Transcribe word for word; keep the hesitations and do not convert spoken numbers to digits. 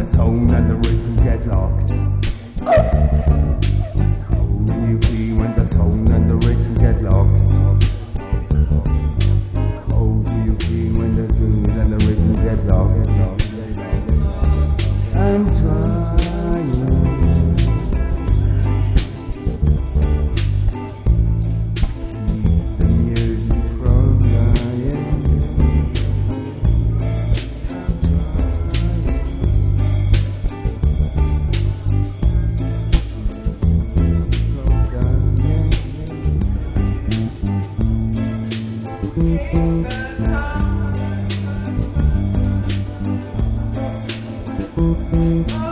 the sound and the rhythm get locked? How do you feel when the sound and the rhythm get locked? How do you feel when the sound and the rhythm get locked? I'm trying to keep the music from dying. I'm trying.